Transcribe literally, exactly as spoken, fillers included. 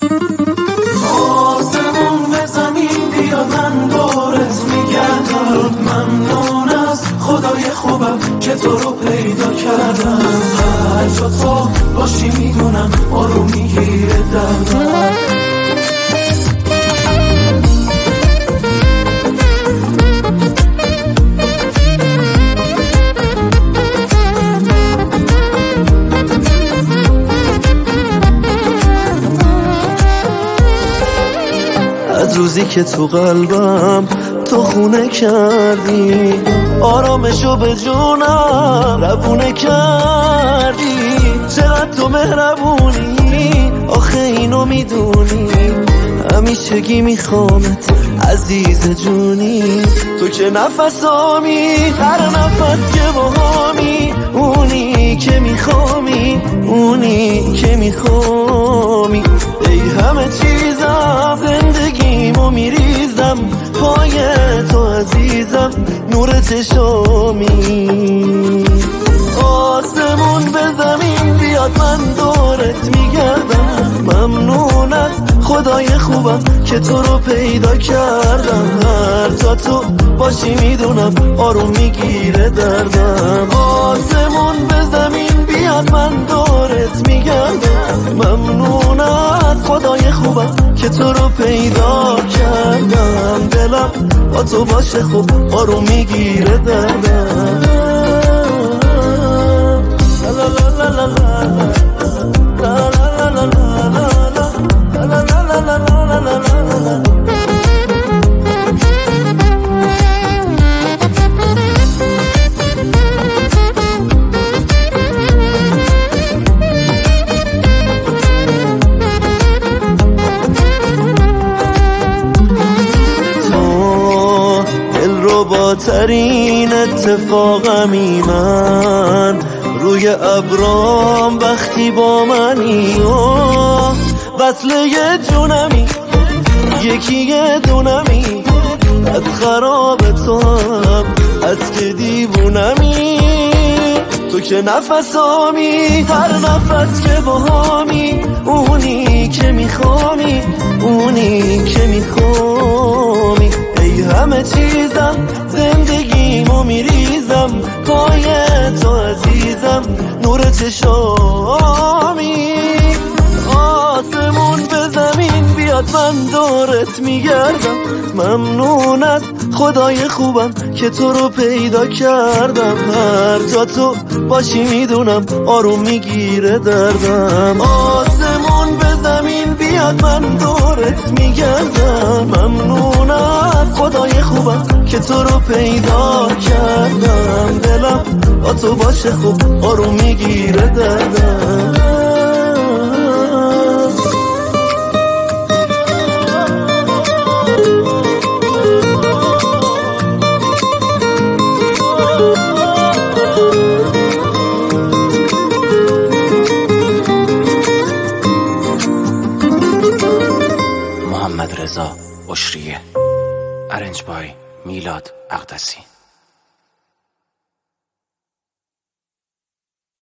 آسمون به زمین بیا من دورت میگردم، ممنون از خدای خوبم که تو رو پیدا کردم. هر جا تو باشی میدونم آروم میگیره دردم. از روزی که تو قلبم تو خونه کردی، آرامشو به جونم روونه کردی. چقدر تو مهربونی آخه اینو میدونی، همیشگی میخوامت عزیز جونی. تو که نفسامی هر نفس که باهامی، اونی که میخوامی اونی که میخوامی. ای همه چیزم زندگیمو میریزم پای تو عزیزم، نور چشامی. آسمون به زمین بیاد من دورت میگردم، ممنون از خدای خوبم که تو رو پیدا کردم. هر جا تو باشی میدونم آروم میگیره دردم. آسمون به زمین بیاد من دورت میگردم، ممنون از خدای خوبم که تو رو پیدا کردم. دلم با تو باشه خوب آروم میگیره دردم. لا لا لا لا لا با ترین اتفاقمی من، روی ابرام وقتی با منی. وصل یه جونمی یکی یه دونمی، از خراب تو هم از که دیوونمی. تو که نفسامی هر نفس که باهامی، اونی که میخوامی اونی که میخوامی. ای همه چیزم زندگیمو میریزم پای تو عزیزم، نور چشامی. آسمون به زمین بیاد من دورت میگردم، ممنون از خدای خوبم که تو رو پیدا کردم. هر جا تو باشی میدونم آروم میگیره دردم. آسمون به زمین بیاد من دورت میگردم، ممنون از خدای خوبم که تو رو پیدا کردم. دلم با تو باشه خوب آروم میگیره دردم. محمد رضا اشریه، ارنج بای میلاد اقدسی.